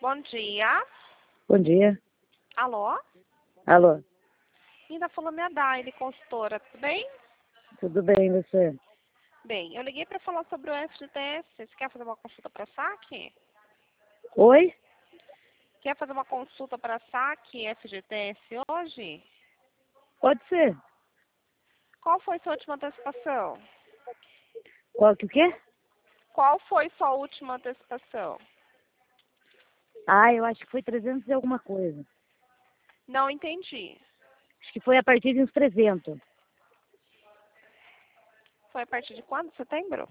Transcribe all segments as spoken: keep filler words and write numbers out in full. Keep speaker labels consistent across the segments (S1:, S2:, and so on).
S1: Bom dia.
S2: Bom dia.
S1: Alô?
S2: Alô,
S1: Ainda falando minha Daile, consultora, tudo bem?
S2: tudo bem você?
S1: Bem, eu liguei para falar sobre o F G T S. Você quer fazer uma consulta para saque?
S2: Oi?
S1: Quer fazer uma consulta para saque F G T S hoje?
S2: Pode ser.
S1: Qual foi sua última antecipação?
S2: Qual que o quê?
S1: Qual foi sua última antecipação?
S2: Ah, eu acho que foi trezentos e alguma coisa.
S1: Não entendi.
S2: Acho que foi a partir de uns trezentos.
S1: Foi a partir de quando? Setembro?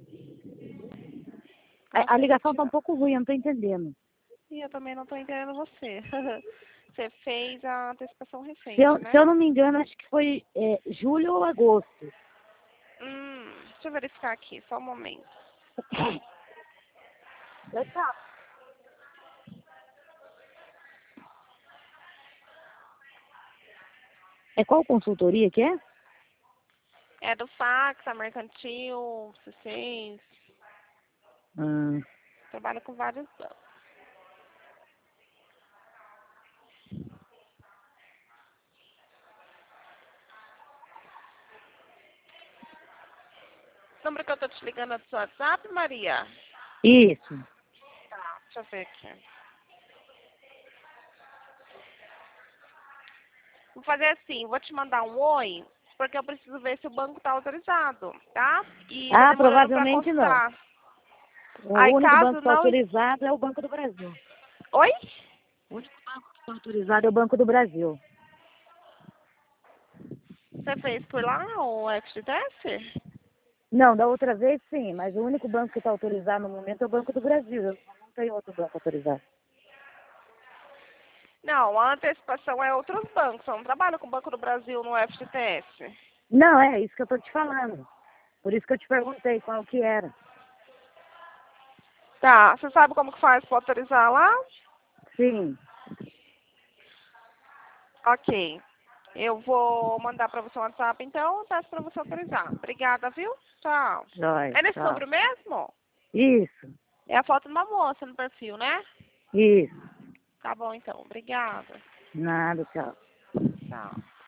S2: A, a ligação tá um
S1: Nossa,
S2: pouco ruim, eu não tô entendendo.
S1: e eu também não estou entendendo você. Você fez a antecipação
S2: Se
S1: recente,
S2: eu, se
S1: né?
S2: eu não me engano, acho que foi é, julho ou agosto.
S1: Hum, deixa eu verificar aqui, só um momento.
S2: É qual consultoria que é?
S1: É do fax, a mercantil, C seis,
S2: Ah,
S1: trabalho com vários bancos. O número que eu tô te ligando é do seu WhatsApp, Maria?
S2: isso.
S1: Tá, deixa eu ver aqui. Vou fazer assim, vou te mandar um oi, porque eu preciso ver se o banco tá autorizado, tá? E tá
S2: Ah,
S1: demorando pra
S2: provavelmente não.
S1: constar.
S2: O
S1: Aí
S2: único banco
S1: caso
S2: que está
S1: não...
S2: autorizado é o Banco do Brasil.
S1: Oi?
S2: O único banco que está autorizado é o Banco do Brasil.
S1: Você fez por lá o F G T S?
S2: Não, da outra vez sim, mas o único banco que está autorizado no momento é o Banco do Brasil. Eu não tenho outro banco autorizado.
S1: Não, a antecipação é outros bancos. Eu não trabalho com o Banco do Brasil no F G T S.
S2: Não, é isso que eu estou te falando. Por isso que eu te perguntei qual que era.
S1: Tá, você sabe como que faz para autorizar lá?
S2: Sim,
S1: Ok. Eu vou mandar para você o WhatsApp, então, peço para você autorizar. Obrigada, viu? Tchau.
S2: jóia,
S1: É nesse
S2: tchau.
S1: número mesmo?
S2: Isso,
S1: É a foto de uma moça no perfil, né?
S2: isso.
S1: Tá bom, então. Obrigada.
S2: Nada, tchau.
S1: Tchau.